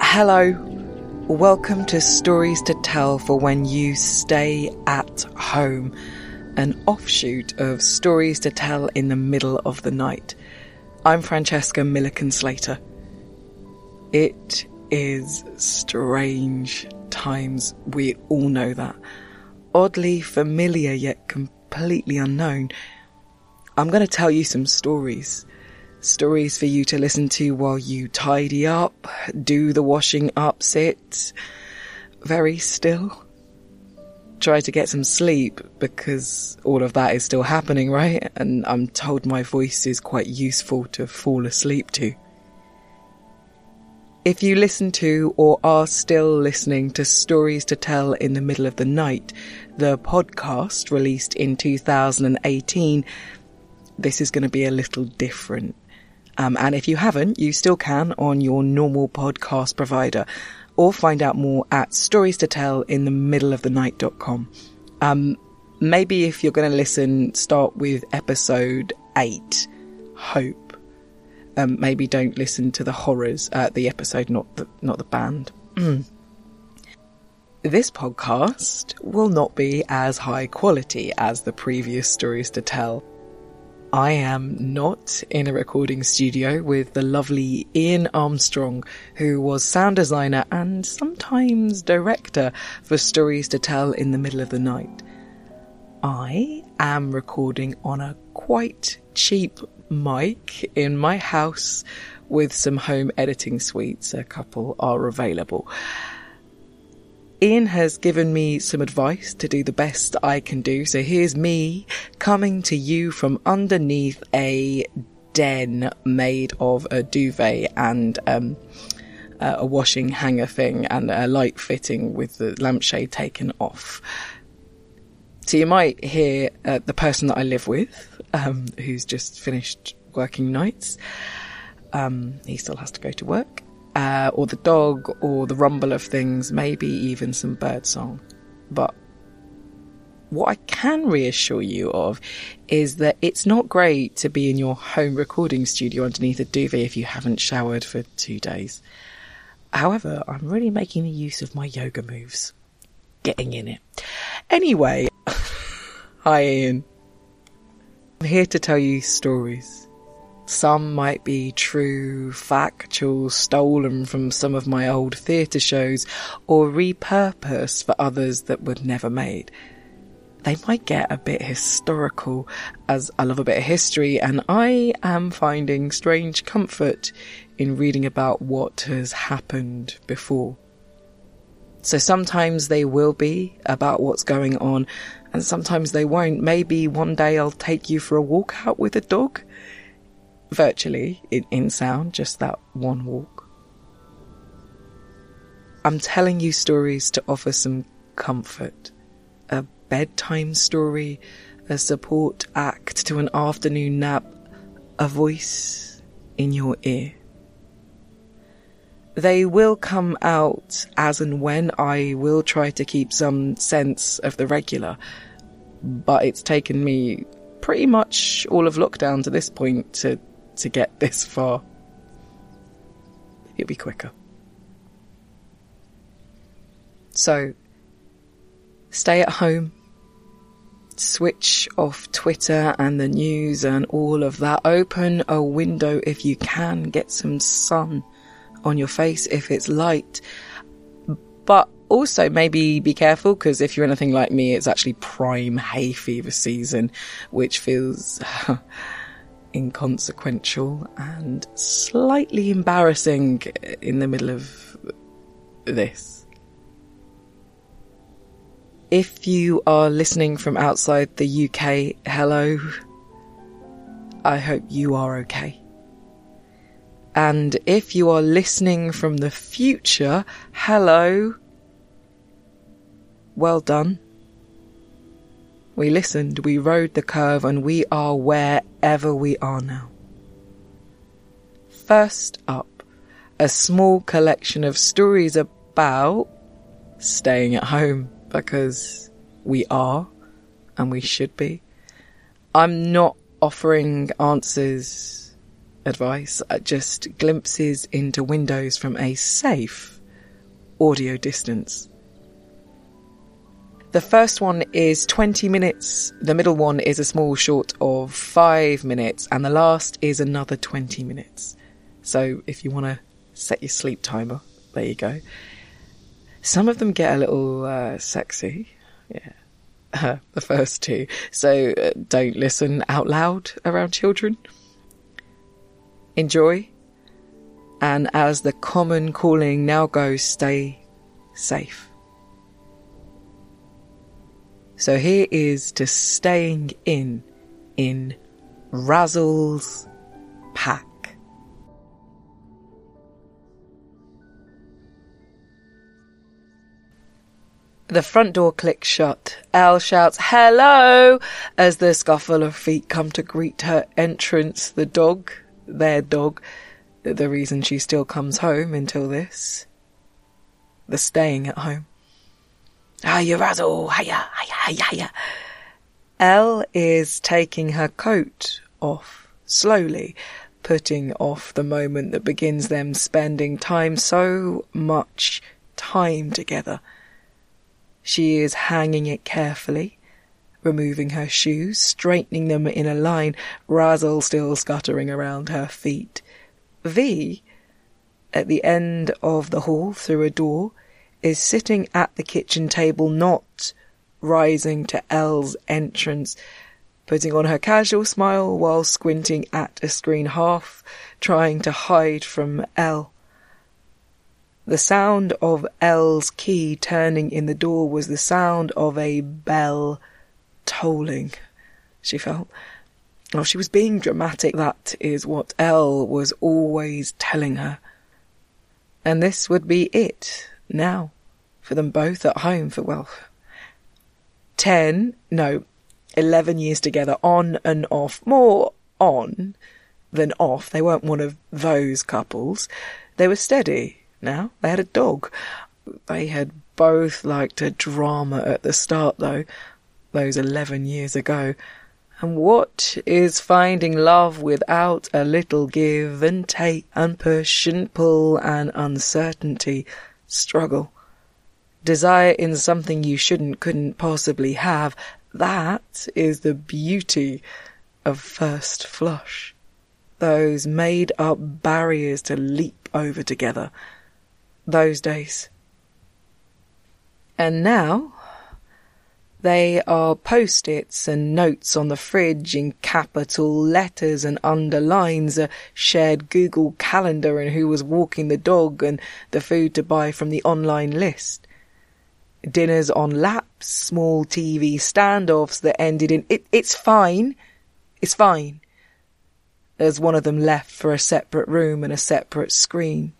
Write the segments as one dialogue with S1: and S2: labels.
S1: Hello, welcome to Stories to Tell for When You Stay at Home, an offshoot of Stories to Tell in the Middle of the Night. I'm Francesca Milliken-Slater. It is strange times, we all know that. Oddly familiar yet completely unknown. I'm going to tell you some stories. Stories for you to listen to while you tidy up, do the washing up, sit very still. Try to get some sleep because all of that is still happening, right? And I'm told my voice is quite useful to fall asleep to. If you listen to or are still listening to Stories to Tell in the Middle of the Night, the podcast released in 2018, this is going to be a little different. And if you haven't, you still can on your normal podcast provider, or find out more at storiestotellinthemiddleofthenight.com. Maybe if you're going to listen, start with episode 8, Hope. Maybe don't listen to the horrors, the episode, not the band. This podcast will not be as high quality as the previous Stories to Tell. I am not in a recording studio with the lovely Ian Armstrong, who was sound designer and sometimes director for Stories to Tell in the Middle of the Night. I am recording on a quite cheap mic in my house with some home editing suites. A couple are available. Ian has given me some advice to do the best I can do, so here's me coming to you from underneath a den made of a duvet and a washing hanger thing and a light fitting with the lampshade taken off. So you might hear the person that I live with, who's just finished working nights. He still has to go to work. Or the dog, or the rumble of things, maybe even some birdsong. But what I can reassure you of is that it's not great to be in your home recording studio underneath a duvet if you haven't showered for 2 days. However, I'm really making the use of my yoga moves. Getting in it. Anyway, hi Ian. I'm here to tell you stories. Some might be true, factual, stolen from some of my old theatre shows, or repurposed for others that were never made. They might get a bit historical, as I love a bit of history, and I am finding strange comfort in reading about what has happened before. So sometimes they will be about what's going on, and sometimes they won't. Maybe one day I'll take you for a walk out with a dog. Virtually, in sound, just that one walk. I'm telling you stories to offer some comfort. A bedtime story, a support act to an afternoon nap, a voice in your ear. They will come out as and when. I will try to keep some sense of the regular, but it's taken me pretty much all of lockdown to this point to get this far. It'll be quicker. So, stay at home, switch off Twitter and the news and all of that. Open a window if you can, get some sun on your face if it's light. But also maybe be careful, because if you're anything like me, it's actually prime hay fever season, which feels inconsequential and slightly embarrassing in the middle of this. If you are listening from outside the UK, hello. I hope you are okay. And if you are listening from the future, hello. Well done. We listened, we rode the curve, and we are wherever we are now. First up, a small collection of stories about staying at home, because we are, and we should be. I'm not offering answers, advice, just glimpses into windows from a safe audio distance. The first one is 20 minutes, the middle one is a small short of 5 minutes, and the last is another 20 minutes. So if you want to set your sleep timer, there you go. Some of them get a little sexy, yeah, the first two, so don't listen out loud around children. Enjoy, and as the common calling now goes, stay safe. So here is to staying in Razzle's pack. The front door clicks shut. Elle shouts, "Hello!" as the scuffle of feet come to greet her entrance. The dog, their dog, the reason she still comes home until this. The staying at home. "Hiya, Razzle! Hiya, hiya, hiya." Elle is taking her coat off, slowly, putting off the moment that begins them spending time, so much time together. She is hanging it carefully, removing her shoes, straightening them in a line, Razzle still scuttering around her feet. V, at the end of the hall through a door, is sitting at the kitchen table, not rising to Elle's entrance, putting on her casual smile while squinting at a screen, half trying to hide from Elle. The sound of Elle's key turning in the door was the sound of a bell tolling, she felt. Oh, she was being dramatic. That is what Elle was always telling her. And this would be it now, for them both at home for, 11 years together, on and off. More on than off. They weren't one of those couples. They were steady now. They had a dog. They had both liked a drama at the start, though, those 11 years ago. And what is finding love without a little give and take and push and pull and uncertainty, struggle, desire in something you couldn't possibly have? That is the beauty of first flush. Those made-up barriers to leap over together. Those days. And now they are post-its and notes on the fridge in capital letters and underlines, a shared Google calendar and who was walking the dog and the food to buy from the online list. Dinners on laps, small TV standoffs that ended in, it's fine, as one of them left for a separate room and a separate screen.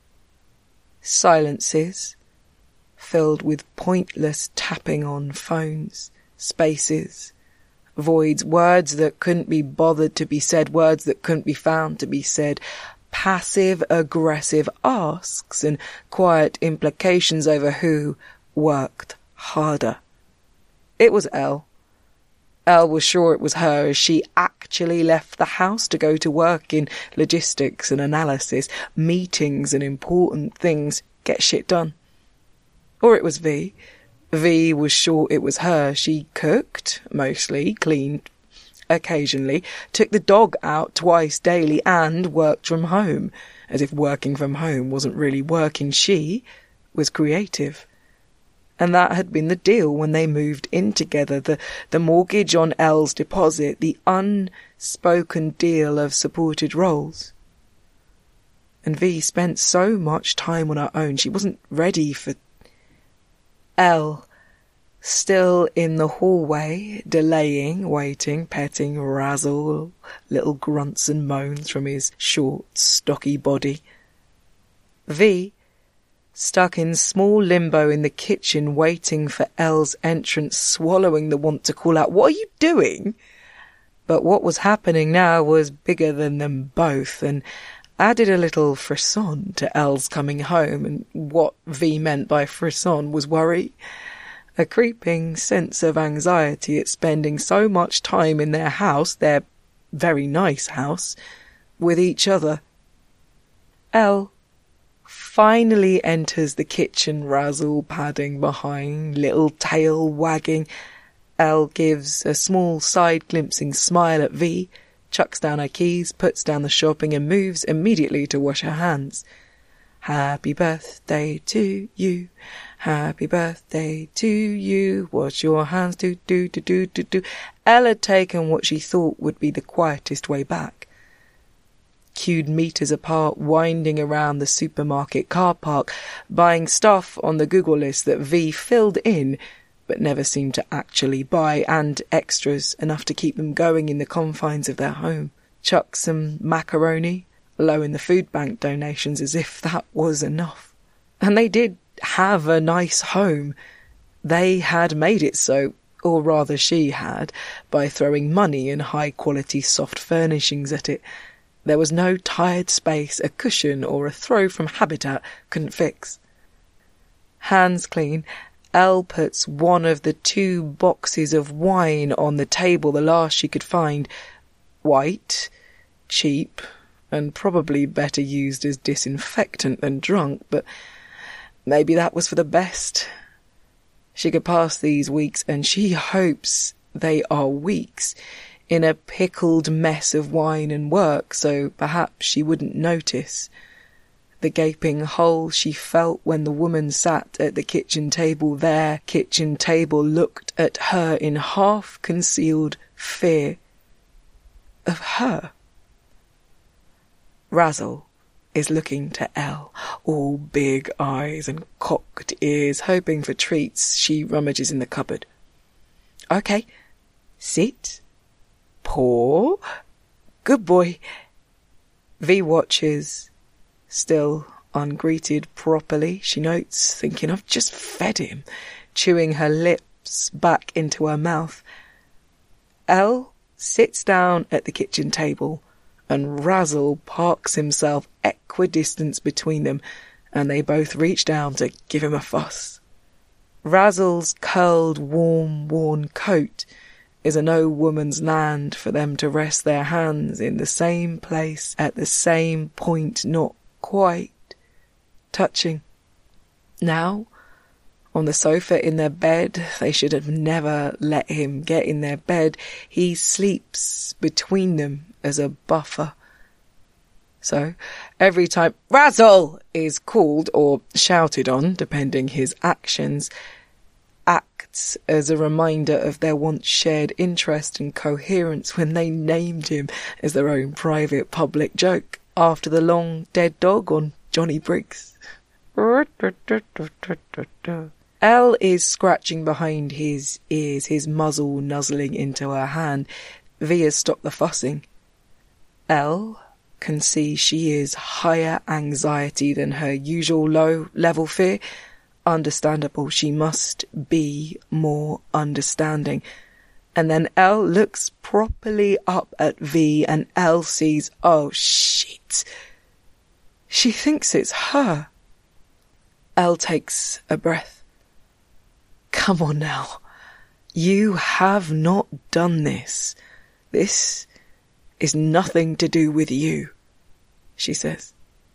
S1: Silences, filled with pointless tapping on phones, spaces, voids, words that couldn't be bothered to be said, words that couldn't be found to be said, passive-aggressive asks and quiet implications over who worked harder. It was Elle. Elle was sure it was her, as she actually left the house to go to work in logistics and analysis, meetings and important things, get shit done. Or it was V. V was sure it was her. She cooked, mostly, cleaned, occasionally, took the dog out twice daily and worked from home, as if working from home wasn't really working. She was creative. And that had been the deal when they moved in together, the mortgage on Elle's deposit, the unspoken deal of supported roles. And V spent so much time on her own, she wasn't ready for Elle, still in the hallway, delaying, waiting, petting Razzle, little grunts and moans from his short, stocky body. V, stuck in small limbo in the kitchen, waiting for Elle's entrance, swallowing the want to call out, "What are you doing?" But what was happening now was bigger than them both, and added a little frisson to Elle's coming home, and what V meant by frisson was worry, a creeping sense of anxiety at spending so much time in their house, their very nice house, with each other. Elle finally enters the kitchen, Razzle padding behind, little tail wagging. Elle gives a small side-glimpsing smile at V, chucks down her keys, puts down the shopping and moves immediately to wash her hands. Happy birthday to you. Happy birthday to you. Wash your hands, do. Elle had taken what she thought would be the quietest way back. Queued meters apart, winding around the supermarket car park, buying stuff on the Google list that V filled in, but never seemed to actually buy, and extras enough to keep them going in the confines of their home. Chuck some macaroni, low in the food bank donations as if that was enough. And they did have a nice home. They had made it so, or rather she had, by throwing money and high-quality soft furnishings at it. There was no tired space a cushion or a throw from Habitat couldn't fix. Hands clean, Elle puts one of the 2 boxes of wine on the table, the last she could find. White, cheap, and probably better used as disinfectant than drunk, but maybe that was for the best. She could pass these weeks, and she hopes they are weeks, in a pickled mess of wine and work, so perhaps she wouldn't notice. The gaping hole she felt when the woman sat at the kitchen table, their kitchen table, looked at her in half-concealed fear of her. Razzle is looking to Elle, all big eyes and cocked ears, hoping for treats. She rummages in the cupboard. Okay, sit. Paw. Good boy. V watches, still ungreeted properly, she notes, thinking I've just fed him, chewing her lips back into her mouth. Elle sits down at the kitchen table, and Razzle parks himself equidistant between them, and they both reach down to give him a fuss. Razzle's curled, warm, worn coat is a no woman's land for them to rest their hands in the same place at the same point, not quite touching. Now, on the sofa in their bed, they should have never let him get in their bed. He sleeps between them as a buffer. So, every time Razzle is called or shouted on, depending his actions, acts as a reminder of their once shared interest and coherence when they named him as their own private public joke after the long dead dog on Johnny Briggs. Elle is scratching behind his ears, his muzzle nuzzling into her hand. V has stopped the fussing. Elle can see she is higher anxiety than her usual low-level fear. Understandable, she must be more understanding. And then Elle looks properly up at V, and Elle sees, oh shit, she thinks it's her. Elle takes a breath. Come on now, you have not done this. This is nothing to do with you, she says.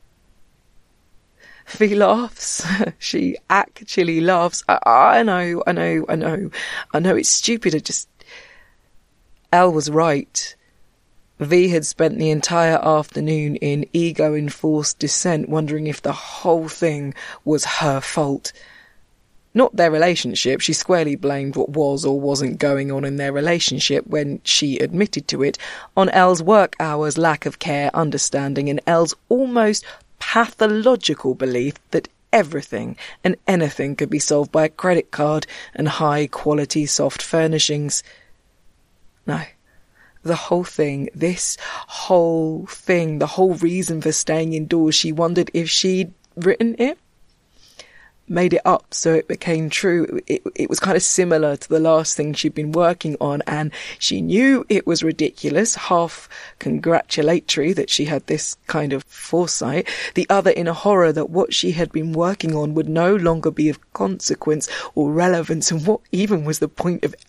S1: V laughs. She actually laughs. I know it's stupid. Elle was right. V had spent the entire afternoon in ego-enforced dissent, wondering if the whole thing was her fault. Not their relationship. She squarely blamed what was or wasn't going on in their relationship when she admitted to it, on Elle's work hours, lack of care, understanding, and Elle's almost pathological belief that everything and anything could be solved by a credit card and high-quality soft furnishings. No. The whole thing, this whole thing, the whole reason for staying indoors, she wondered if she'd written it, made it up so it became true. It was kind of similar to the last thing she'd been working on, and she knew it was ridiculous, half congratulatory that she had this kind of foresight, the other in a horror that what she had been working on would no longer be of consequence or relevance, and what even was the point of...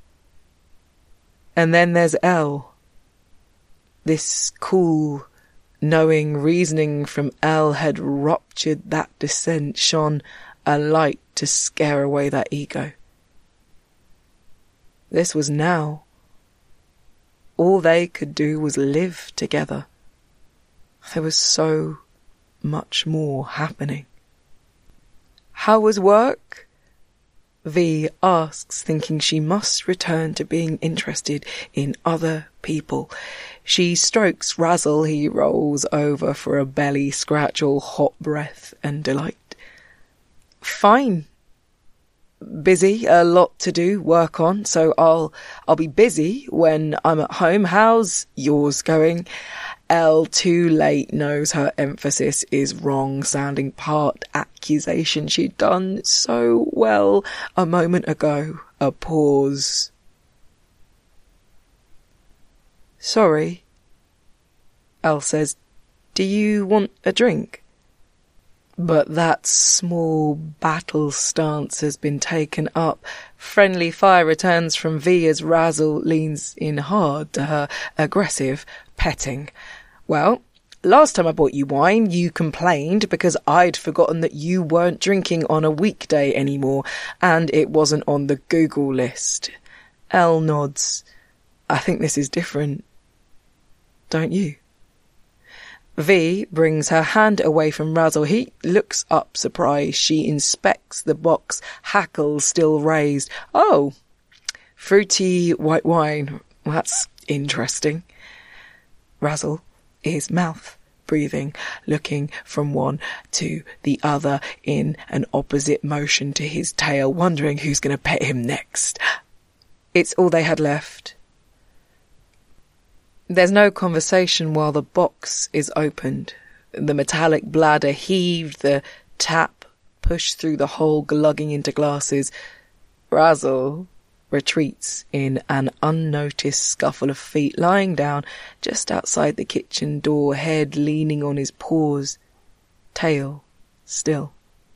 S1: And then there's Elle, this cool, knowing reasoning from Elle had ruptured that descent, shone a light to scare away that ego. This was now. All they could do was live together. There was so much more happening. How was work? V asks, thinking she must return to being interested in other people. She strokes Razzle. He rolls over for a belly scratch, all hot breath and delight. Fine. Busy, a lot to do, work on, so I'll be busy when I'm at home. How's yours going? Elle, too late, knows her emphasis is wrong, sounding part accusation. She'd done so well a moment ago. A pause. Sorry, Elle says. Do you want a drink? But that small battle stance has been taken up. Friendly fire returns from V as Razzle leans in hard to her aggressive petting. Well, last time I bought you wine, you complained because I'd forgotten that you weren't drinking on a weekday anymore, and it wasn't on the Google list. Elle nods. I think this is different. Don't you? V brings her hand away from Razzle. He looks up surprised. She inspects the box, hackles still raised. Oh, fruity white wine. That's interesting. Razzle is mouth breathing, looking from one to the other in an opposite motion to his tail, wondering who's going to pet him next. It's all they had left. There's no conversation while the box is opened. The metallic bladder heaved, the tap pushed through the hole, glugging into glasses. Razzle retreats in an unnoticed scuffle of feet, lying down just outside the kitchen door, head leaning on his paws, tail still.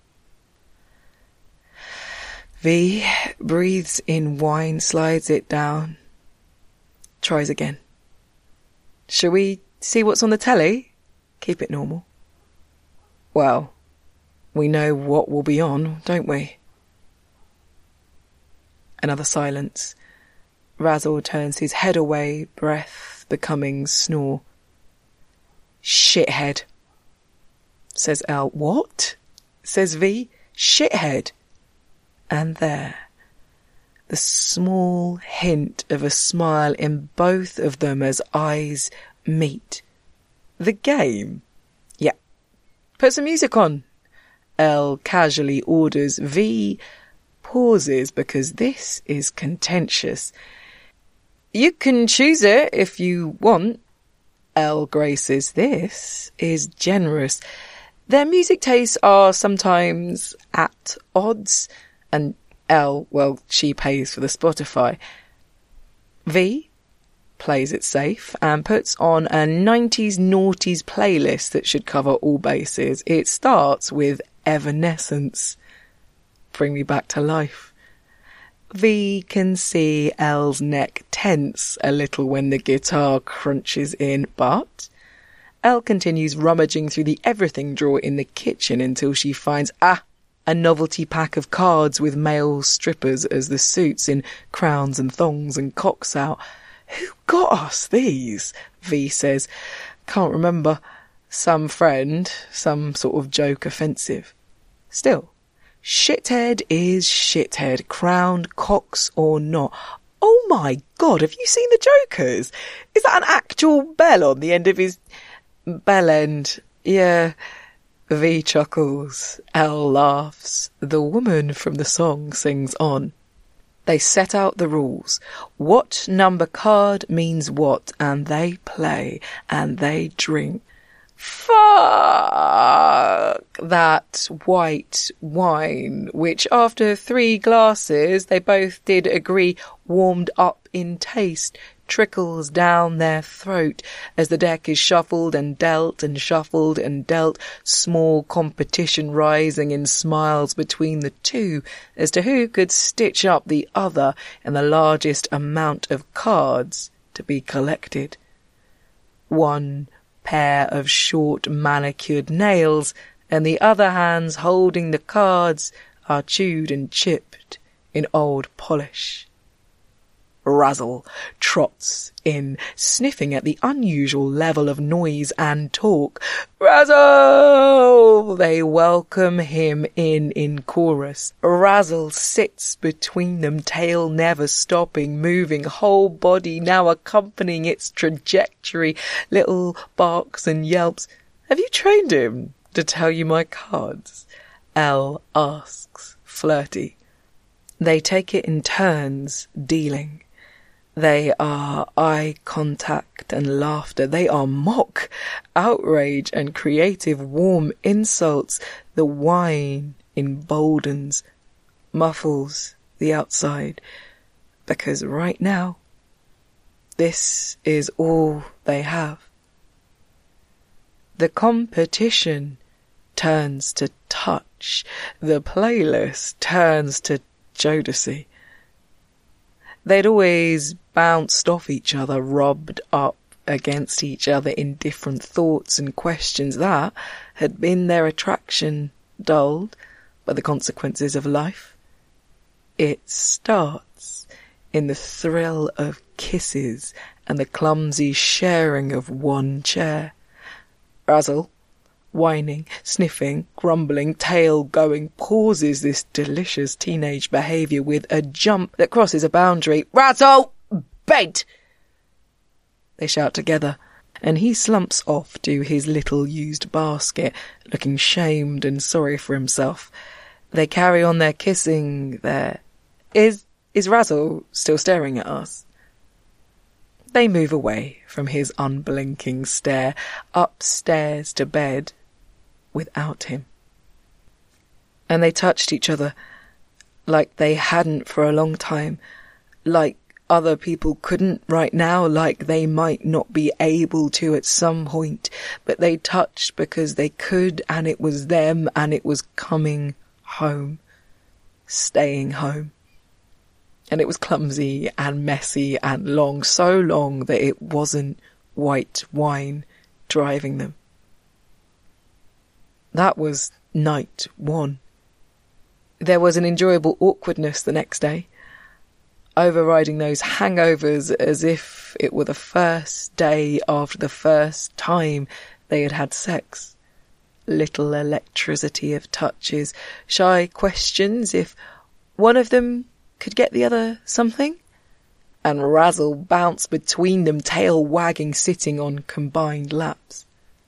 S1: V breathes in wine, slides it down, tries again. Shall we see what's on the telly? Keep it normal. Well, we know what will be on, don't we? Another silence. Razzle turns his head away, breath becoming snore. Shithead, says Elle. What? Says V. Shithead. And there, the small hint of a smile in both of them as eyes meet. The game? Yeah. Put some music on. Elle casually orders. V pauses because this is contentious. You can choose it if you want. Elle graces. This is generous. Their music tastes are sometimes at odds, and Elle, well, she pays for the Spotify. V plays it safe and puts on a 90s noughties playlist that should cover all bases. It starts with Evanescence. Bring me back to life. V can see Elle's neck tense a little when the guitar crunches in, but Elle continues rummaging through the everything drawer in the kitchen until she finds, a novelty pack of cards with male strippers as the suits in crowns and thongs and cocks out. Who got us these? V says. Can't remember. Some friend, some sort of joke offensive. Still, shithead is shithead, crowned cocks or not. Oh my God, have you seen the Jokers? Is that an actual bell on the end of his bell end? Yeah. V chuckles. Elle laughs. The woman from the song sings on. They set out the rules. What number card means what, and they play, and they drink. Fuck that white wine, which after 3 glasses they both did agree warmed up in taste, trickles down their throat as the deck is shuffled and dealt and shuffled and dealt, small competition rising in smiles between the two as to who could stitch up the other in the largest amount of cards to be collected. 1 penny pair of short manicured nails, and the other hands holding the cards are chewed and chipped in old polish. Razzle trots in, sniffing at the unusual level of noise and talk. Razzle! They welcome him in chorus. Razzle sits between them, tail never stopping, moving, whole body now accompanying its trajectory, little barks and yelps. Have you trained him to tell you my cards? Elle asks, flirty. They take it in turns, dealing. They are eye contact and laughter. They are mock, outrage and creative warm insults. The wine emboldens, muffles the outside. Because right now, this is all they have. The competition turns to touch. The playlist turns to Jodeci. They'd always bounced off each other, rubbed up against each other in different thoughts and questions. That had been their attraction, dulled by the consequences of life. It starts in the thrill of kisses and the clumsy sharing of one chair. Razzle, whining, sniffing, grumbling, tail going, pauses this delicious teenage behaviour with a jump that crosses a boundary. Razzle! Bed! They shout together, and he slumps off to his little used basket, looking shamed and sorry for himself. They carry on their kissing there. Is Razzle still staring at us? They move away from his unblinking stare, upstairs to bed, without him. And they touched each other like they hadn't for a long time, like other people couldn't right now, like they might not be able to at some point, but they touched because they could, and it was them, and it was coming home, staying home. And it was clumsy and messy and long, so long that it wasn't white wine driving them. That was night one. There was an enjoyable awkwardness the next day, overriding those hangovers as if it were the first day after the first time they had had sex. Little electricity of touches, shy questions if one of them could get the other something, and Razzle bounced between them, tail wagging, sitting on combined laps.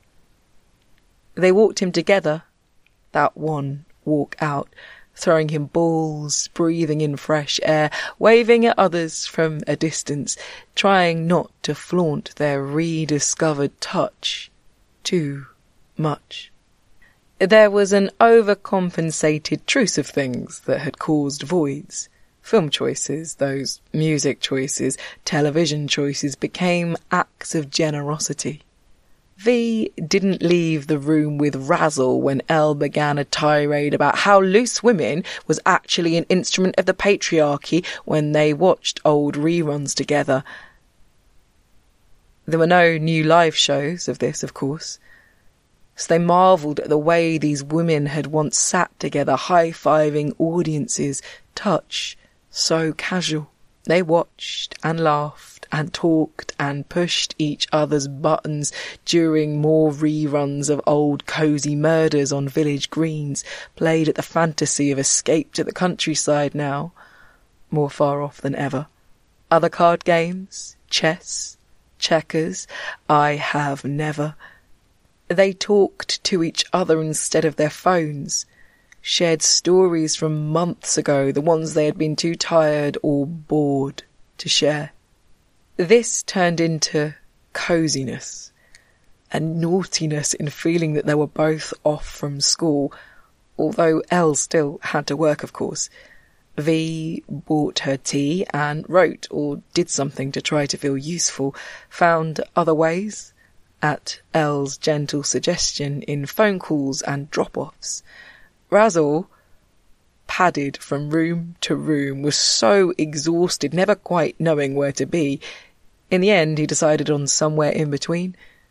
S1: They walked him together, that one walk out, throwing him balls, breathing in fresh air, waving at others from a distance, trying not to flaunt their rediscovered touch too much. There was an overcompensated truce of things that had caused voids. Film choices, those music choices, television choices became acts of generosity. V didn't leave the room with Razzle when Elle began a tirade about how Loose Women was actually an instrument of the patriarchy when they watched old reruns together. There were no new live shows of this, of course, so they marvelled at the way these women had once sat together, high-fiving audiences, touch so casual. They watched and laughed and talked and pushed each other's buttons during more reruns of old cosy murders on village greens, played at the fantasy of escape to the countryside now, more far off than ever. Other card games, chess, checkers, I have never. They talked to each other instead of their phones, shared stories from months ago, the ones they had been too tired or bored to share. This turned into coziness and naughtiness in feeling that they were both off from school, although Elle still had to work, of course. V bought her tea and wrote or did something to try to feel useful, found other ways, at Elle's gentle suggestion, in phone calls and drop-offs. Razzle, padded from room to room, was so exhausted, never quite knowing where to be. In the end, he decided on somewhere in between.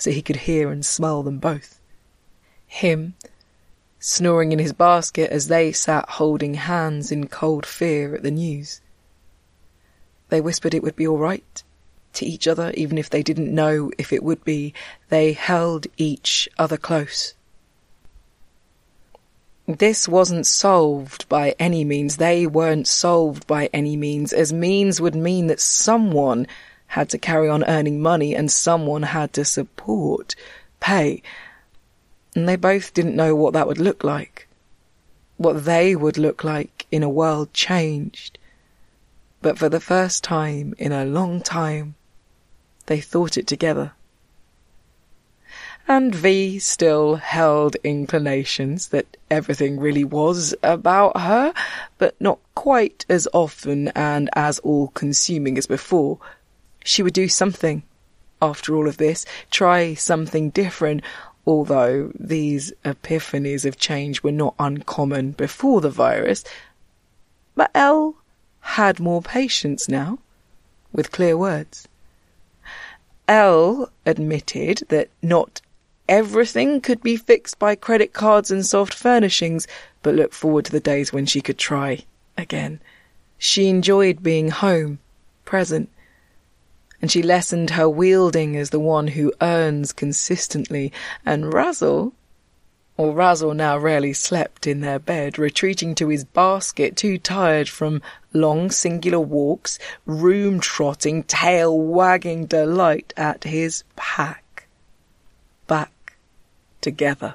S1: so he could hear and smell them both. Him, snoring in his basket as they sat holding hands in cold fear at the news. They whispered it would be all right to each other, even if they didn't know if it would be. They held each other close. This wasn't solved by any means. They weren't solved by any means, as means would mean that someone had to carry on earning money and someone had to pay. And they both didn't know what that would look like, what they would look like in a world changed. But for the first time in a long time, they thought it together. And V still held inclinations that everything really was about her, but not quite as often and as all-consuming as before. She would do something after all of this, try something different, although these epiphanies of change were not uncommon before the virus. But Elle had more patience now, with clear words. Elle admitted that not everything could be fixed by credit cards and soft furnishings, but looked forward to the days when she could try again. She enjoyed being home, present, and she lessened her wielding as the one who earns consistently, and Razzle now rarely slept in their bed, retreating to his basket, too tired from long singular walks, room-trotting, tail-wagging delight at his pack. Back together.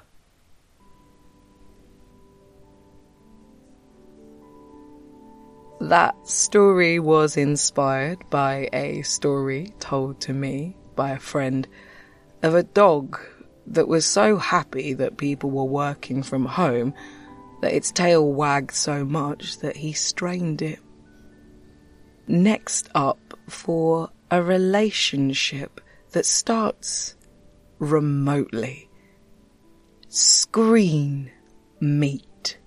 S1: That story was inspired by a story told to me by a friend of a dog that was so happy that people were working from home that its tail wagged so much that he strained it. Next up, for a relationship that starts remotely. Screen meet.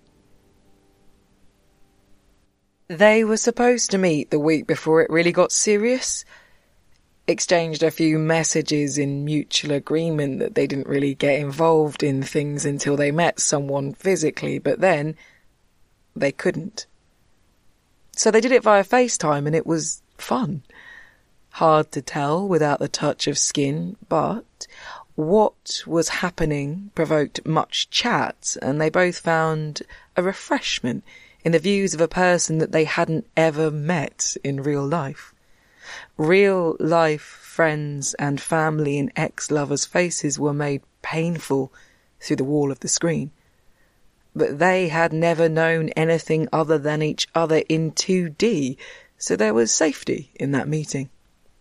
S1: They were supposed to meet the week before it really got serious. Exchanged a few messages in mutual agreement that they didn't really get involved in things until they met someone physically, but then they couldn't. So they did it via FaceTime and it was fun. Hard to tell without the touch of skin, but what was happening provoked much chat, and they both found a refreshment in the views of a person that they hadn't ever met in real life. Real life friends and family and ex-lovers' faces were made painful through the wall of the screen. But they had never known anything other than each other in 2D, so there was safety in that meeting.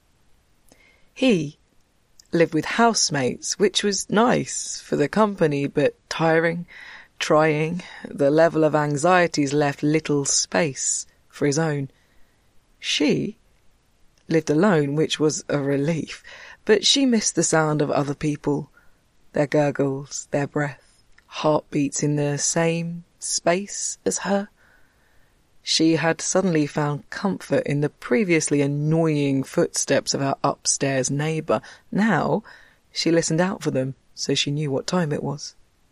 S1: He lived with housemates, which was nice for the company, but tiring, trying. The level of anxieties left little space for his own. She lived alone, which was a relief, but she missed the sound of other people, their gurgles, their breath, heartbeats in the same space as her. She had suddenly found comfort in the previously annoying footsteps of her upstairs neighbour. Now she listened out for them, so she knew what time it was.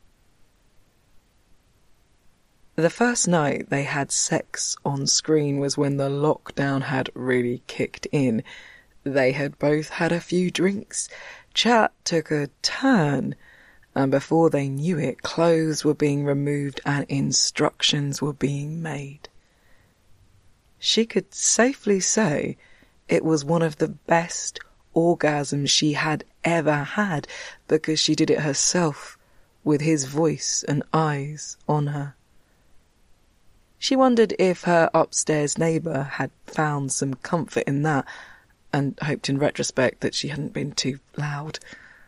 S1: The first night they had sex on screen was when the lockdown had really kicked in. They had both had a few drinks. Chat took a turn, and before they knew it, clothes were being removed and instructions were being made. She could safely say it was one of the best orgasms she had ever had, because she did it herself, with his voice and eyes on her. She wondered if her upstairs neighbour had found some comfort in that, and hoped in retrospect that she hadn't been too loud.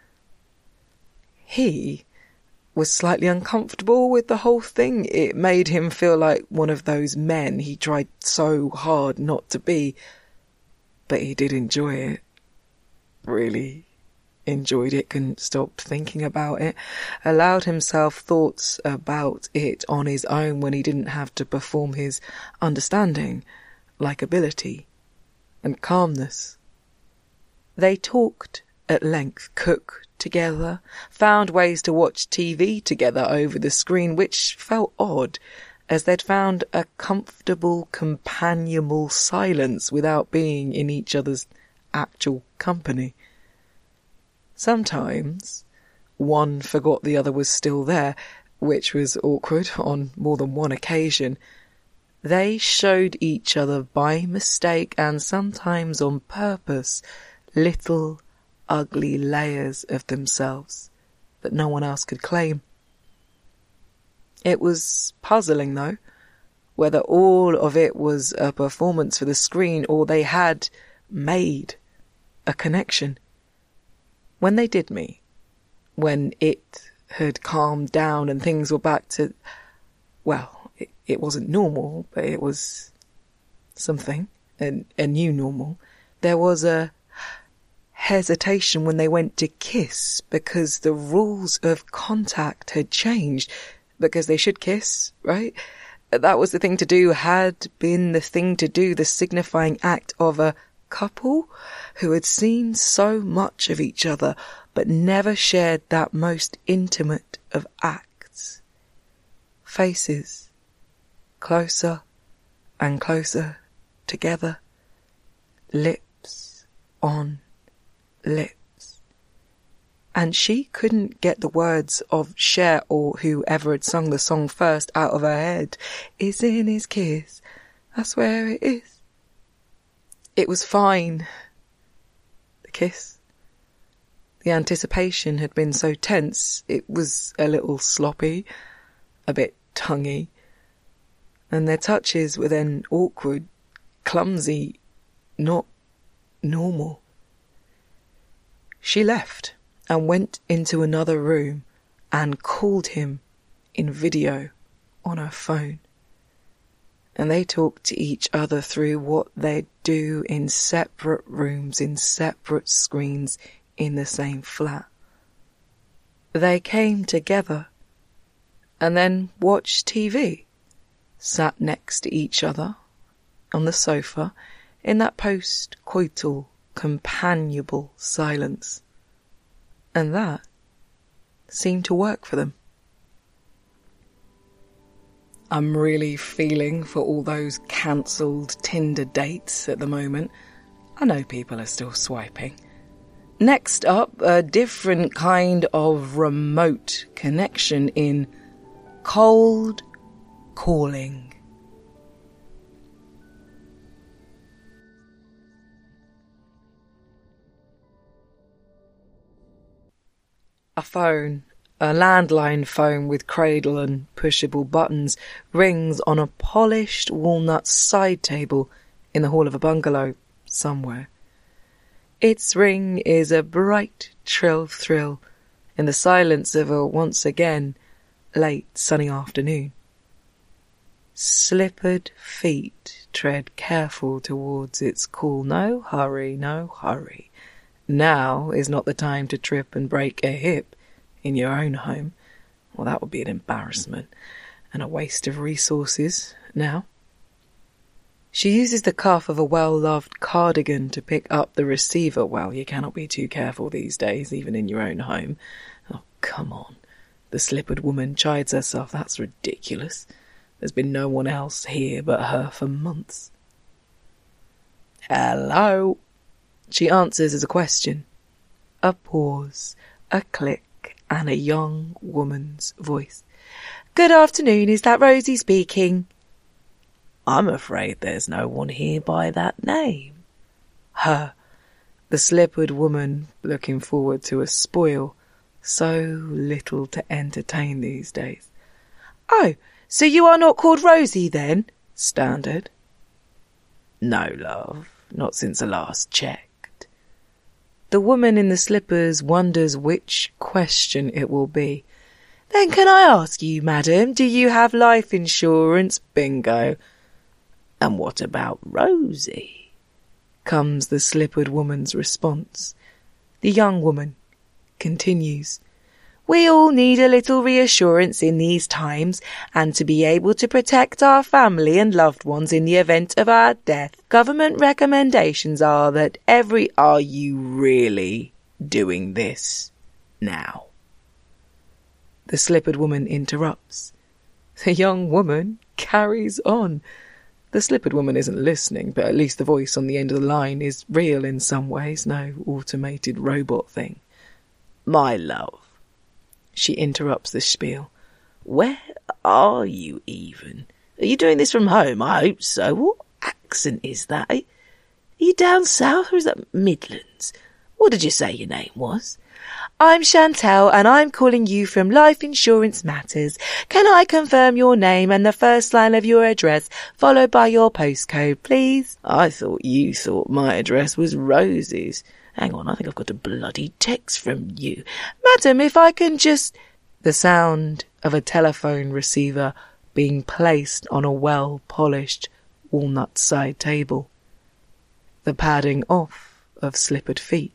S1: He was slightly uncomfortable with the whole thing. It made him feel like one of those men he tried so hard not to be. But he did enjoy it. Really enjoyed it, couldn't stop thinking about it. Allowed himself thoughts about it on his own when he didn't have to perform his understanding, likability, and calmness. They talked at length cook together, found ways to watch TV together over the screen, which felt odd, as they'd found a comfortable, companionable silence without being in each other's actual company. Sometimes one forgot the other was still there, which was awkward on more than one occasion. They showed each other by mistake and sometimes on purpose little ugly layers of themselves that no one else could claim. It was puzzling, though, whether all of it was a performance for the screen or they had made a connection. When they did meet, when it had calmed down and things were back to, well, it wasn't normal, but it was something, a new normal, there was a hesitation when they went to kiss because the rules of contact had changed. Because they should kiss, right? That was the thing to do, had been the thing to do, the signifying act of a couple who had seen so much of each other but never shared that most intimate of acts. Faces, closer and closer together, lips on lips. And she couldn't get the words of Cher or whoever had sung the song first out of her head. It's in his kiss, that's where it is. It was fine. The kiss. The anticipation had been so tense, it was a little sloppy, a bit tonguey. And their touches were then awkward, clumsy, not normal. She left and went into another room and called him in video on her phone. And they talked to each other through what they'd do in separate rooms, in separate screens, in the same flat. They came together and then watched TV, sat next to each other on the sofa in that post-coital, companionable silence. And that seemed to work for them. I'm really feeling for all those cancelled Tinder dates at the moment. I know people are still swiping. Next up, a different kind of remote connection in cold calling. A phone, a landline phone with cradle and pushable buttons, rings on a polished walnut side table in the hall of a bungalow somewhere. Its ring is a bright thrill in the silence of a once again late sunny afternoon. Slippered feet tread careful towards its call. No hurry, no hurry. Now is not the time to trip and break a hip in your own home. Well, that would be an embarrassment and a waste of resources now. She uses the cuff of a well-loved cardigan to pick up the receiver. Well, you cannot be too careful these days, even in your own home. Oh, come on. The slippered woman chides herself. That's ridiculous. There's been no one else here but her for months. Hello? She answers as a question. A pause, a click, and a young woman's voice. Good afternoon, is that Rosie speaking? I'm afraid there's no one here by that name. Her, the slippered woman looking forward to a spoil, so little to entertain these days. Oh, so you are not called Rosie then? Standard. No, love, not since I last checked. The woman in the slippers wonders which question it will be. Then can I ask you, madam, do you have life insurance? Bingo. And what about Rosie? Comes the slippered woman's response. The young woman continues. We all need a little reassurance in these times, and to be able to protect our family and loved ones in the event of our death. Government recommendations are that Are you really? doing this now. The slippered woman interrupts. The young woman carries on. The slippered woman isn't listening, but at least the voice on the end of the line is real in some ways, no automated robot thing. My love, she interrupts the spiel. Where are you even? Are you doing this from home? I hope so. What accent is that? Are you down south or is that Midlands? What did you say your name was? I'm Chantel and I'm calling you from Life Insurance Matters. Can I confirm your name and the first line of your address, followed by your postcode, please? I thought you thought my address was Rosie's. Hang on, I think I've got a bloody text from you. Madam, if I can just... The sound of a telephone receiver being placed on a well-polished walnut side table. The padding off of slippered feet.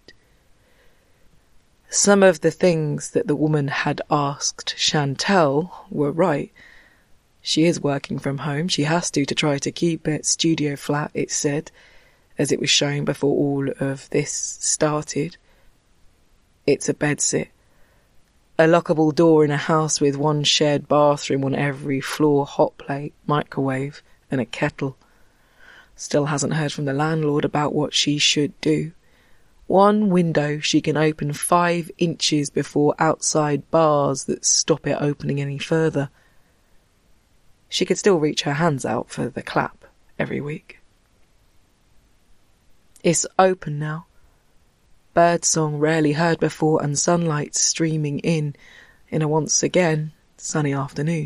S1: Some of the things that the woman had asked Chantel were right. She is working from home. She has to try to keep it studio flat, it said, as it was shown before all of this started. It's a bedsit. A lockable door in a house with one shared bathroom on every floor, hot plate, microwave, and a kettle. Still hasn't heard from the landlord about what she should do. One window she can open 5 inches before outside bars that stop it opening any further. She could still reach her hands out for the clap every week. It's open now. Birdsong rarely heard before and sunlight streaming in a once again sunny afternoon.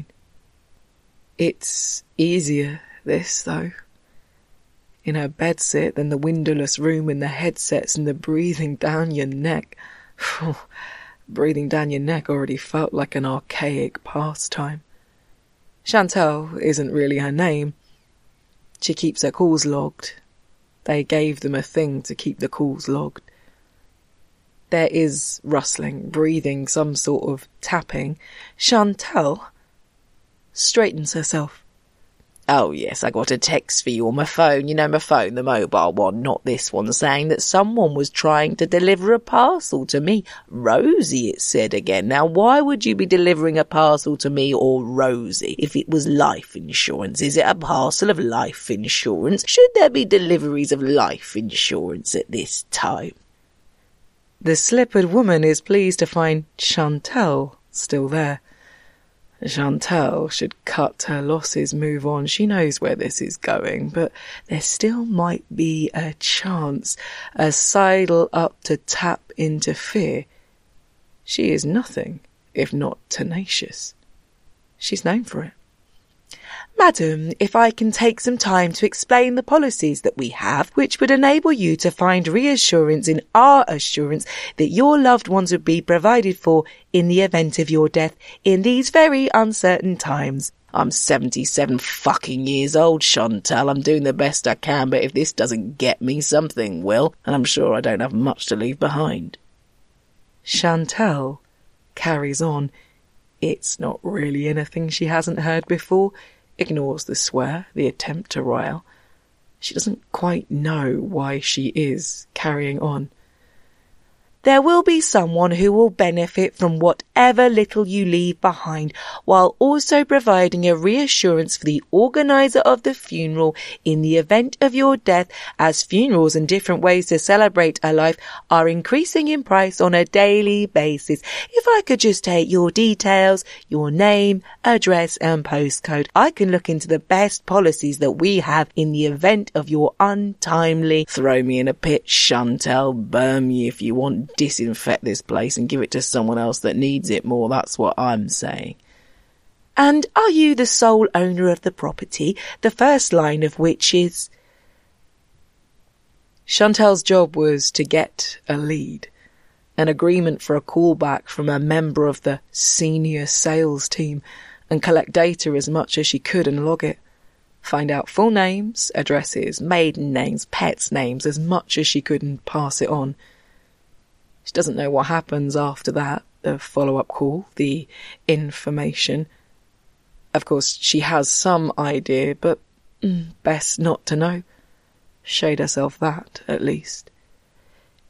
S1: It's easier, this, though. In her bedsit than the windowless room and the headsets and the breathing down your neck. Breathing down your neck already felt like an archaic pastime. Chantel isn't really her name. She keeps her calls logged. They gave them a thing to keep the calls logged. There is rustling, breathing, some sort of tapping. Chantel straightens herself. Oh yes, I got a text for you on my phone. You know my phone, the mobile one, not this one, saying that someone was trying to deliver a parcel to me. Rosie, it said again. Now, why would you be delivering a parcel to me or Rosie if it was life insurance? Is it a parcel of life insurance? Should there be deliveries of life insurance at this time? The slippered woman is pleased to find Chantel still there. Chantel should cut her losses, move on. She knows where this is going, but there still might be a chance, a sidle up to tap into fear. She is nothing if not tenacious. She's known for it. Madam, if I can take some time to explain the policies that we have, which would enable you to find reassurance in our assurance that your loved ones would be provided for in the event of your death in these very uncertain times. I'm 77 fucking years old, Chantal. I'm doing the best I can, but if this doesn't get me, something will, and I'm sure I don't have much to leave behind. Chantal carries on. It's not really anything she hasn't heard before. Ignores the swear, the attempt to rile. She doesn't quite know why she is carrying on. There will be someone who will benefit from whatever little you leave behind, while also providing a reassurance for the organizer of the funeral in the event of your death, as funerals and different ways to celebrate a life are increasing in price on a daily basis. If I could just take your details, your name, address and postcode, I can look into the best policies that we have in the event of your untimely... Throw me in a pit, Chantal. Burn me if you want. Disinfect this place and give it to someone else that needs it more. That's what I'm saying. And are you the sole owner of the property, the first line of which is... Chantal's job was to get a lead, an agreement for a callback from a member of the senior sales team, and collect data as much as she could and log it. Find out full names, addresses, maiden names, pets' names, as much as she could and pass it on. She doesn't know what happens after that, the follow-up call, the information. Of course, she has some idea, but best not to know. Shade herself that, at least.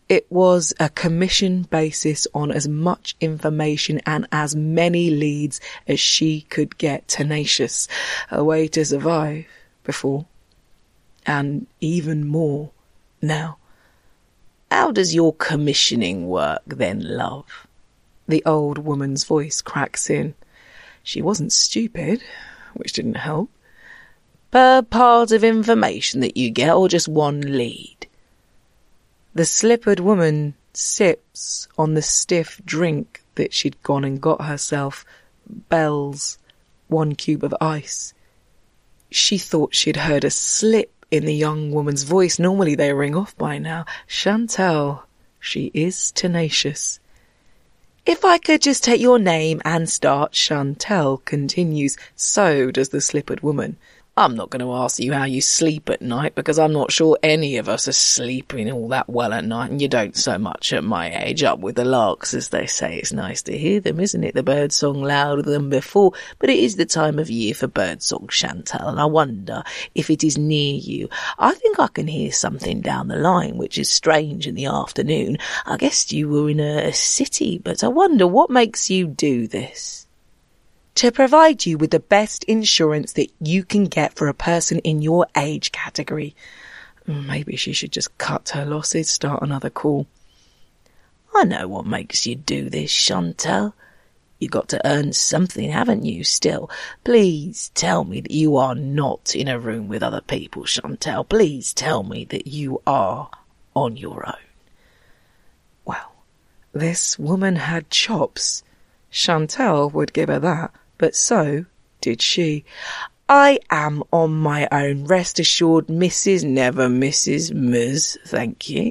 S1: It was a commission basis on as much information and as many leads as she could get. Tenacious, a way to survive before, and even more now. How does your commissioning work then, love? The old woman's voice cracks in. She wasn't stupid, which didn't help. Per part of information that you get, or just one lead? The slippered woman sips on the stiff drink that she'd gone and got herself. Bells, 1 cube of ice. She thought she'd heard a slip in the young woman's voice. Normally they ring off by now. Chantal, she is tenacious. If I could just take your name and start, Chantal continues. So does the slippered woman. I'm not going to ask you how you sleep at night, because I'm not sure any of us are sleeping all that well at night, and you don't so much at my age. Up with the larks, as they say. It's nice to hear them, isn't it? The birdsong louder than before, but it is the time of year for birdsong, Chantal, and I wonder if it is near you. I think I can hear something down the line, which is strange in the afternoon. I guessed you were in a city, but I wonder what makes you do this. To provide you with the best insurance that you can get for a person in your age category. Maybe she should just cut her losses, start another call. I know what makes you do this, Chantal. You got to earn something, haven't you, still? Please tell me that you are not in a room with other people, Chantal. Please tell me that you are on your own. Well, this woman had chops. Chantal would give her that. But so did she. I am on my own. Rest assured, Mrs. Never Mrs. Ms. Thank you.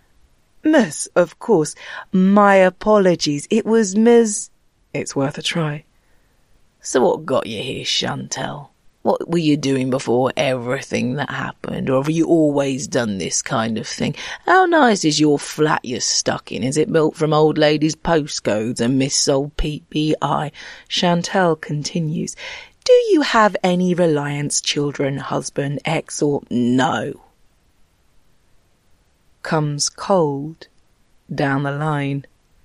S1: Ms, of course. My apologies. It was Ms. It's worth a try. So what got you here, Chantal? What were you doing before everything that happened? Or have you always done this kind of thing? How nice is your flat you're stuck in? Is it built from old ladies' postcodes and missold PPI? Chantal continues. Do you have any reliance, children, husband, ex, or no? Comes cold down the line.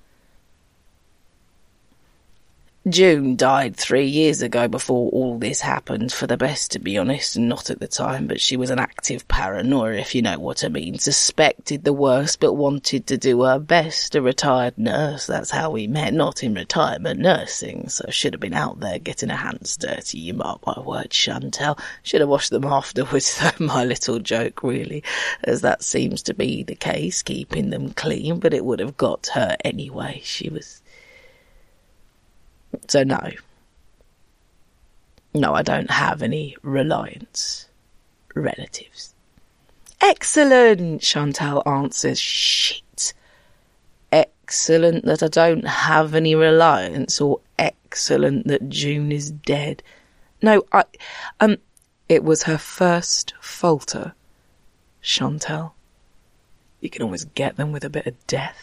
S1: June died 3 years ago before all this happened, for the best, to be honest, not at the time, but she was an active paranoia, if you know what I mean. Suspected the worst, but wanted to do her best. A retired nurse, that's how we met, not in retirement nursing, so should have been out there getting her hands dirty, you mark my words, Chantal. Should have washed them afterwards, though, my little joke, really, as that seems to be the case, keeping them clean, but it would have got her anyway. She was... So no, I don't have any reliance relatives. Excellent, Chantal answers. Shit. Excellent that I don't have any reliance, or excellent that June is dead. No, it was her first falter, Chantal. You can always get them with a bit of death.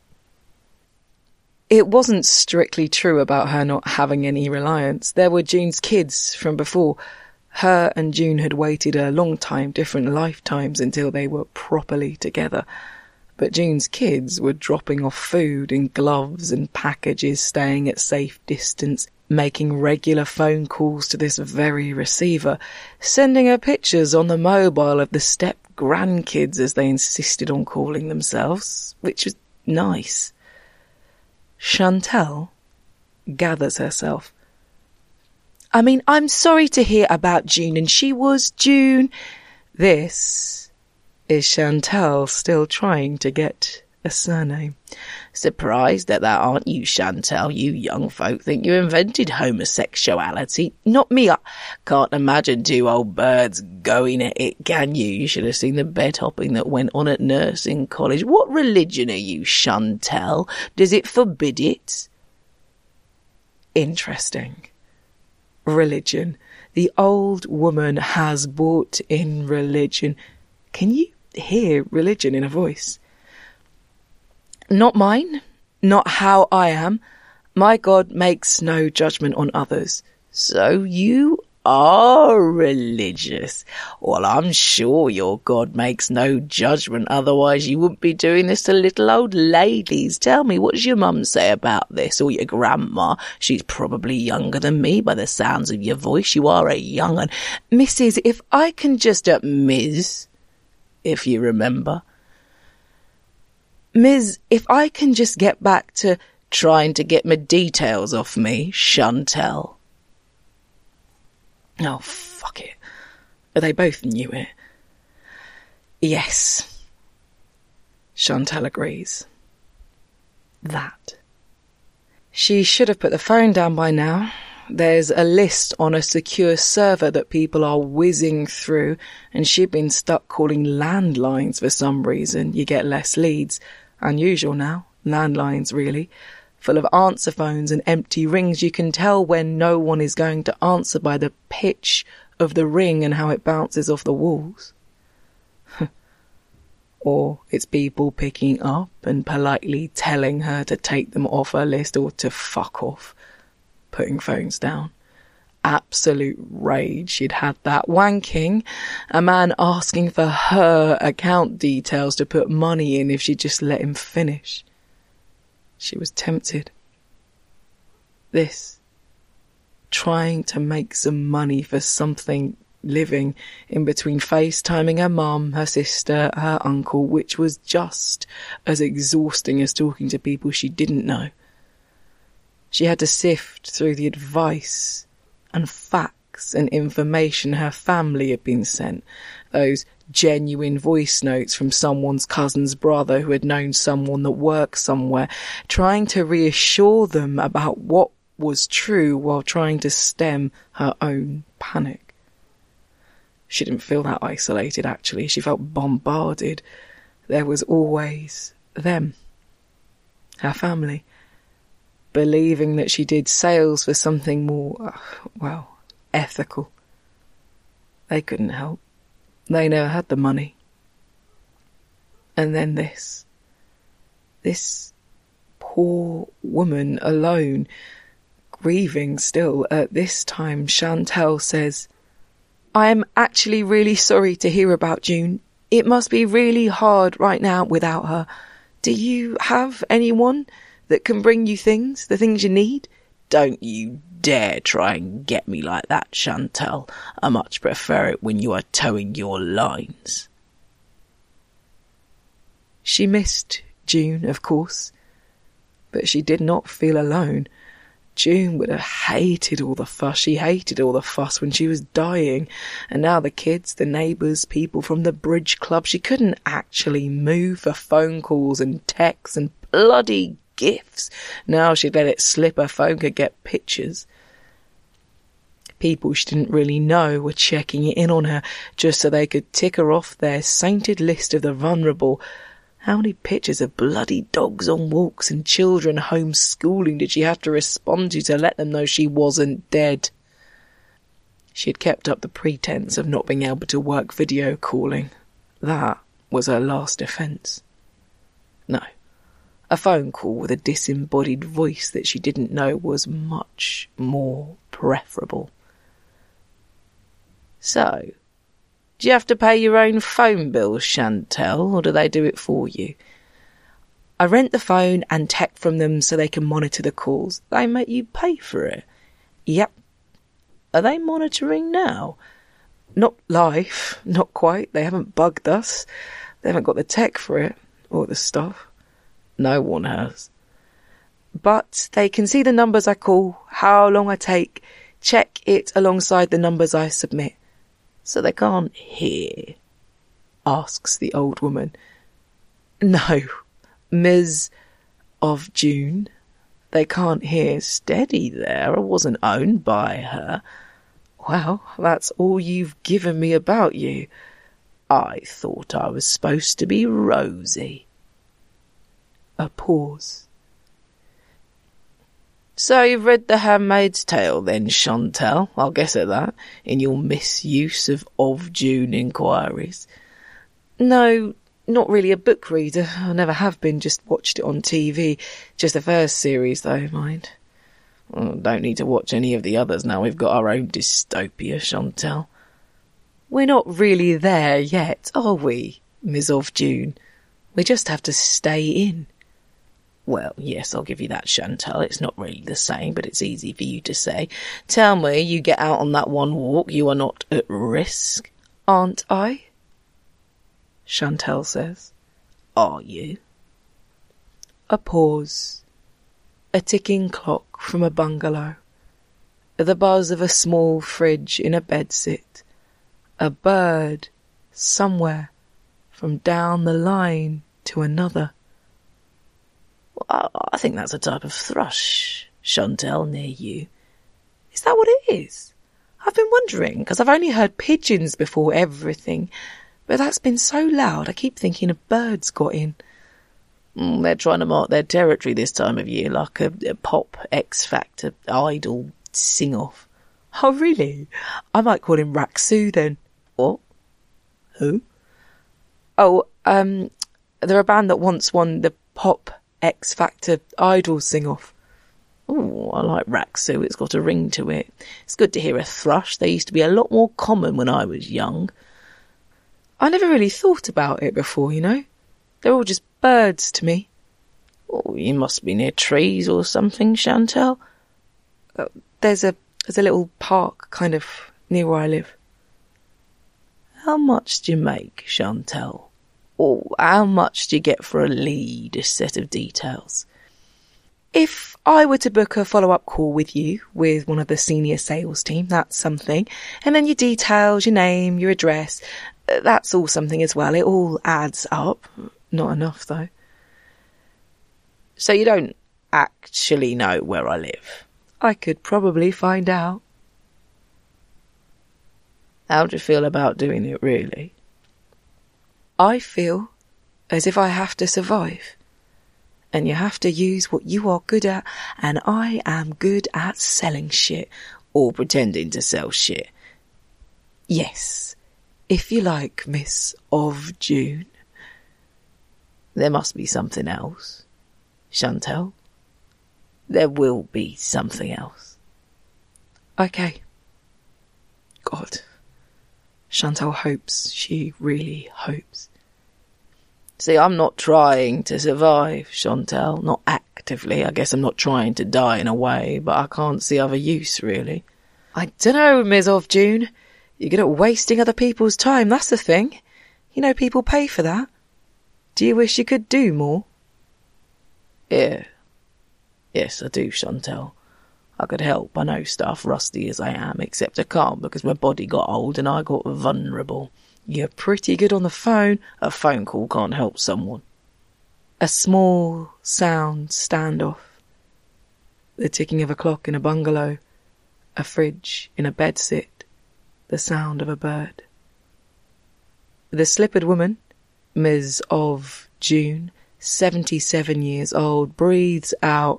S1: It wasn't strictly true about her not having any reliance. There were June's kids from before. Her and June had waited a long time, different lifetimes, until they were properly together. But June's kids were dropping off food and gloves and packages, staying at safe distance, making regular phone calls to this very receiver, sending her pictures on the mobile of the step-grandkids, as they insisted on calling themselves, which was nice. Chantal gathers herself. I mean, I'm sorry to hear about June, and she was June. This is Chantal still trying to get a surname. Surprised at that, aren't you, Chantal? You young folk think you invented homosexuality. Not me. I can't imagine two old birds going at it, can you? You should have seen the bed hopping that went on at nursing college. What religion are you, Chantal? Does it forbid it? Interesting. Religion. The old woman has bought in religion. Can you hear religion in her voice? Not mine, not how I am. My God makes no judgment on others. So you are religious. Well, I'm sure your God makes no judgment, otherwise you wouldn't be doing this to little old ladies. Tell me, what does your mum say about this? Or your grandma? She's probably younger than me by the sounds of your voice. You are a young un. Mrs., if I can just, Ms., if you remember. Ms., if I can just get back to trying to get my details off me, Chantal. Oh, fuck it. They both knew it. Yes. Chantal agrees. That. She should have put the phone down by now. There's a list on a secure server that people are whizzing through, and she'd been stuck calling landlines for some reason. You get less leads. Unusual now. Landlines, really. Full of answer phones and empty rings. You can tell when no one is going to answer by the pitch of the ring and how it bounces off the walls. Or it's people picking up and politely telling her to take them off her list or to fuck off, putting phones down. Absolute rage. She'd had that. Wanking. A man asking for her account details to put money in if she'd just let him finish. She was tempted. This. Trying to make some money for something living in between FaceTiming her mum, her sister, her uncle, which was just as exhausting as talking to people she didn't know. She had to sift through the advice and facts and information her family had been sent, those genuine voice notes from someone's cousin's brother who had known someone that worked somewhere, trying to reassure them about what was true while trying to stem her own panic. She didn't feel that isolated, actually. She felt bombarded. There was always them, her family, believing that she did sales for something more, ethical. They couldn't help. They never had the money. And then this poor woman alone, grieving still. At this time, Chantal says, I am actually really sorry to hear about June. It must be really hard right now without her. Do you have anyone that can bring you things, the things you need? Don't you dare try and get me like that, Chantal. I much prefer it when you are towing your lines. She missed June, of course, but she did not feel alone. June would have hated all the fuss. She hated all the fuss when she was dying. And now the kids, the neighbours, people from the bridge club, she couldn't actually move for phone calls and texts and bloody gifts. Now she'd let it slip her phone could get pictures. People she didn't really know were checking in on her just so they could tick her off their sainted list of the vulnerable. How many pictures of bloody dogs on walks and children homeschooling did she have to respond to let them know she wasn't dead? She had kept up the pretense of not being able to work video calling. That was her last offence. No. A phone call with a disembodied voice that she didn't know was much more preferable. So, do you have to pay your own phone bills, Chantal, or do they do it for you? I rent the phone and tech from them so they can monitor the calls. They make you pay for it. Yep. Are they monitoring now? Not live, not quite. They haven't bugged us. They haven't got the tech for it, or the stuff. No one has. But they can see the numbers I call, how long I take, check it alongside the numbers I submit. So they can't hear? Asks the old woman. No, Ms. of June. They can't hear. Steady there, I wasn't owned by her. Well, that's all you've given me about you. I thought I was supposed to be Rosie. A pause. So you've read The Handmaid's Tale then, Chantal, I'll guess at that, in your misuse of June inquiries. No, not really a book reader. I never have been, just watched it on TV. Just the first series, though, mind. Don't need to watch any of the others now. We've got our own dystopia, Chantal. We're not really there yet, are we, Ms. of June? We just have to stay in. Well, yes, I'll give you that, Chantal. It's not really the same, but it's easy for you to say. Tell me, you get out on that one walk, you are not at risk, aren't I? Chantal says. Are you? A pause. A ticking clock from a bungalow. The buzz of a small fridge in a bedsit. A bird, somewhere, from down the line to another. Well, I think that's a type of thrush, Chantal, near you. Is that what it is? I've been wondering, because I've only heard pigeons before everything, but that's been so loud I keep thinking a bird's got in. They're trying to mark their territory this time of year, like a pop X Factor idol sing-off. Oh, really? I might call him Raksu then. What? Who? Oh, they're a band that once won the pop X Factor idol sing-off. Oh, I like Raksu. It's got a ring to it. It's good to hear a thrush. They used to be a lot more common when I was young. I never really thought about it before, you know. They're all just birds to me. Oh, you must be near trees or something, Chantal. There's a little park kind of near where I live. How much do you make, Chantal? Or how much do you get for a lead, a set of details? If I were to book a follow-up call with you, with one of the senior sales team, that's something. And then your details, your name, your address, that's all something as well. It all adds up. Not enough, though. So you don't actually know where I live? I could probably find out. How do you feel about doing it, really? I feel as if I have to survive. And you have to use what you are good at, and I am good at selling shit, or pretending to sell shit. Yes, if you like, Miss of June. There must be something else, Chantal. There will be something else. Okay. God. Chantal hopes. She really hopes. See, I'm not trying to survive, Chantal. Not actively. I guess I'm not trying to die in a way, but I can't see other use, really. I dunno, Ms. of June. You're good at wasting other people's time, that's the thing. You know people pay for that. Do you wish you could do more? Yeah. Yes, I do, Chantal. I could help, I know stuff, rusty as I am, except I can't because my body got old and I got vulnerable. You're pretty good on the phone. A phone call can't help someone. A small sound standoff. The ticking of a clock in a bungalow. A fridge in a bedsit. The sound of a bird. The slippered woman, Ms. of June, 77 years old, breathes out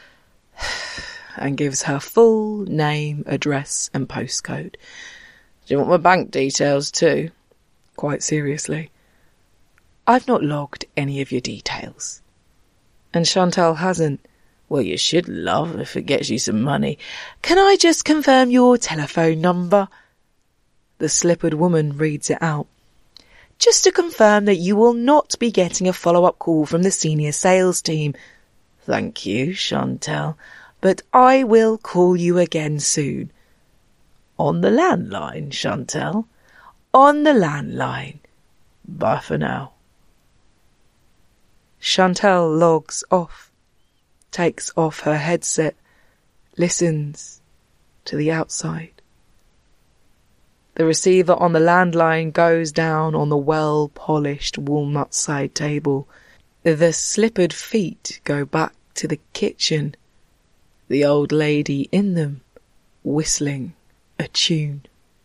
S1: and gives her full name, address and postcode. Do you want my bank details too? Quite seriously. I've not logged any of your details. And Chantal hasn't. Well, you should, love, if it gets you some money. Can I just confirm your telephone number? The slippered woman reads it out. Just to confirm that you will not be getting a follow-up call from the senior sales team. Thank you, Chantal, but I will call you again soon. On the landline, Chantal. On the landline. Bye for now. Chantal logs off, takes off her headset, listens to the outside. The receiver on the landline goes down on the well-polished walnut side table. The slippered feet go back to the kitchen, the old lady in them whistling a tune.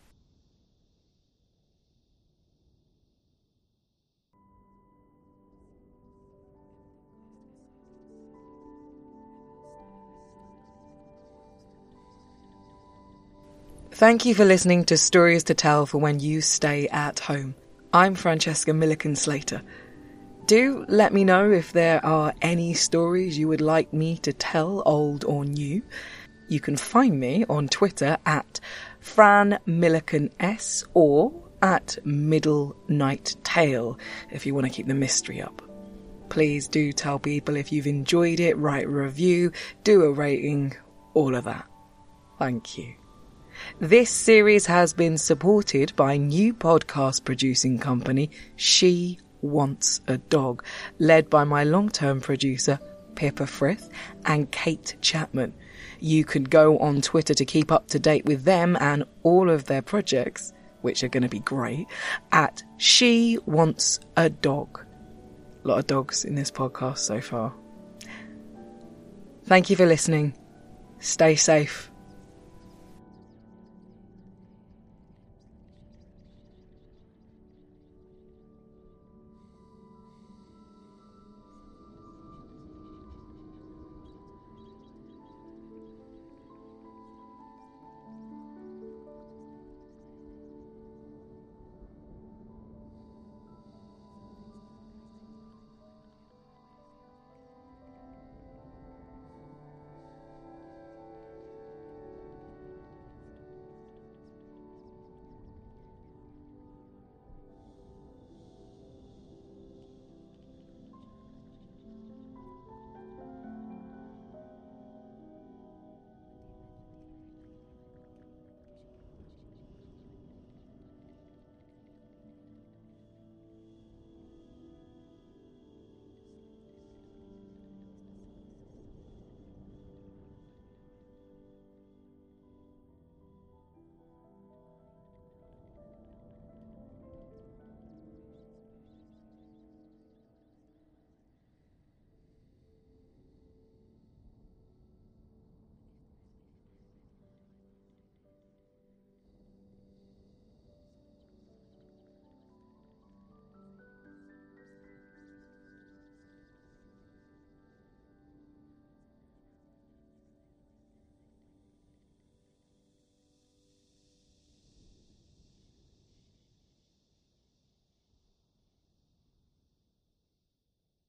S1: Thank you for listening to Stories to Tell for When You Stay at Home. I'm Francesca Milliken-Slater. Do let me know if there are any stories you would like me to tell, old or new. you can find me on Twitter at FranMillicanS or at Middle Night Tale if you want to keep the mystery up. Please do tell people if you've enjoyed it, write a review, do a rating, all of that. Thank you. This series has been supported by new podcast producing company She Wants a Dog, led by my long-term producer Pippa Frith and Kate Chapman. You can go on Twitter to keep up to date with them and all of their projects, which are going to be great, at She Wants a Dog. A lot of dogs in this podcast so far. Thank you for listening. Stay safe.